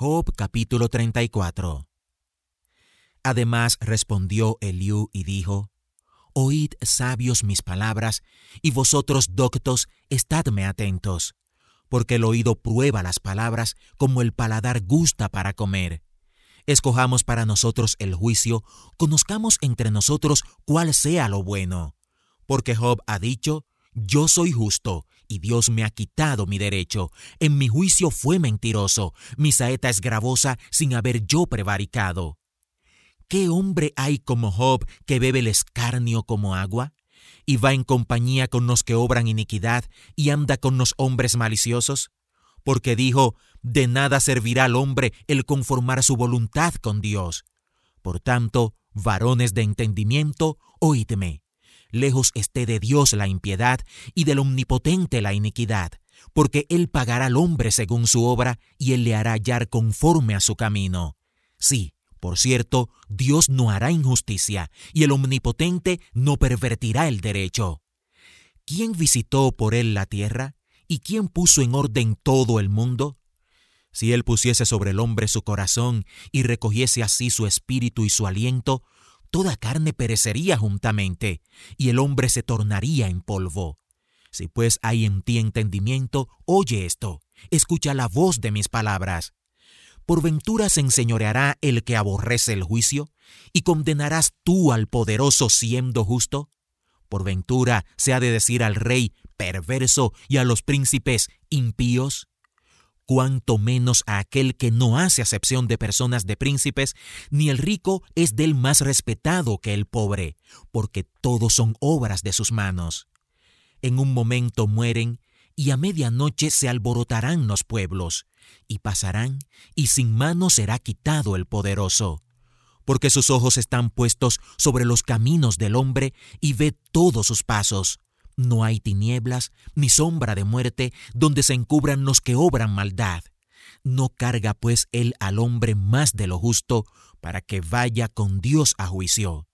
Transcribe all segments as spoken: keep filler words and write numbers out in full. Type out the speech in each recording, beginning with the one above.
Job capítulo treinta y cuatro. Además respondió Eliú y dijo: Oíd, sabios, mis palabras, y vosotros, doctos, estadme atentos, porque el oído prueba las palabras como el paladar gusta para comer. Escojamos para nosotros el juicio, conozcamos entre nosotros cuál sea lo bueno. Porque Job ha dicho: Yo soy justo, y Dios me ha quitado mi derecho. En mi juicio fue mentiroso, mi saeta es gravosa sin haber yo prevaricado. ¿Qué hombre hay como Job, que bebe el escarnio como agua? Y va en compañía con los que obran iniquidad, y anda con los hombres maliciosos. Porque dijo: De nada servirá al hombre el conformar su voluntad con Dios. Por tanto, varones de entendimiento, oídme. Lejos esté de Dios la impiedad, y del Omnipotente la iniquidad, porque Él pagará al hombre según su obra, y Él le hará hallar conforme a su camino. Sí, por cierto, Dios no hará injusticia, y el Omnipotente no pervertirá el derecho. ¿Quién visitó por Él la tierra? ¿Y quién puso en orden todo el mundo? Si Él pusiese sobre el hombre su corazón, y recogiese así su espíritu y su aliento, toda carne perecería juntamente, y el hombre se tornaría en polvo. Si pues hay en ti entendimiento, oye esto, escucha la voz de mis palabras. ¿Por ventura se enseñoreará el que aborrece el juicio? ¿Y condenarás tú al poderoso siendo justo? ¿Por ventura se ha de decir al rey perverso y a los príncipes impíos? Cuanto menos a aquel que no hace acepción de personas de príncipes, ni el rico es del más respetado que el pobre, porque todos son obras de sus manos. En un momento mueren, y a medianoche se alborotarán los pueblos, y pasarán, y sin mano será quitado el poderoso. Porque sus ojos están puestos sobre los caminos del hombre, y ve todos sus pasos. No hay tinieblas, ni sombra de muerte, donde se encubran los que obran maldad. No carga pues él al hombre más de lo justo, para que vaya con Dios a juicio.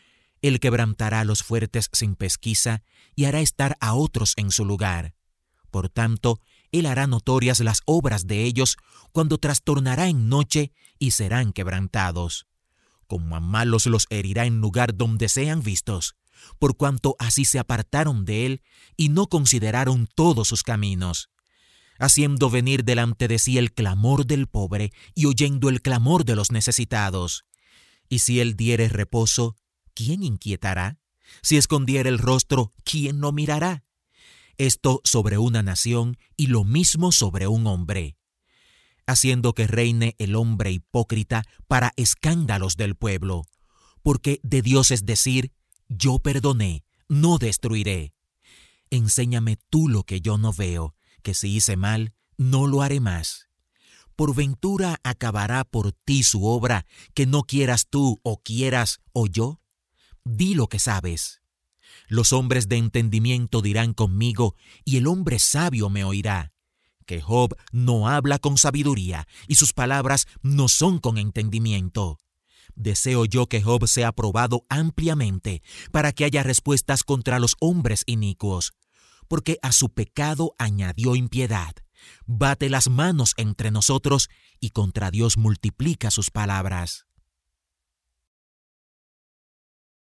Él quebrantará a los fuertes sin pesquisa, y hará estar a otros en su lugar. Por tanto, él hará notorias las obras de ellos, cuando trastornará en noche, y serán quebrantados. Como a malos los herirá en lugar donde sean vistos, por cuanto así se apartaron de él, y no consideraron todos sus caminos, haciendo venir delante de sí el clamor del pobre, y oyendo el clamor de los necesitados. Y si él diere reposo, ¿quién inquietará? Si escondiere el rostro, ¿quién lo mirará? Esto sobre una nación, y lo mismo sobre un hombre, haciendo que reine el hombre hipócrita para escándalos del pueblo. Porque de Dios es decir: Yo perdoné, no destruiré. Enséñame tú lo que yo no veo, que si hice mal, no lo haré más. ¿Por ventura acabará por ti su obra, que no quieras tú o quieras o yo? Di lo que sabes. Los hombres de entendimiento dirán conmigo, y el hombre sabio me oirá, que Job no habla con sabiduría, y sus palabras no son con entendimiento. Deseo yo que Job sea probado ampliamente, para que haya respuestas contra los hombres inicuos, porque a su pecado añadió impiedad. Bate las manos entre nosotros, y contra Dios multiplica sus palabras.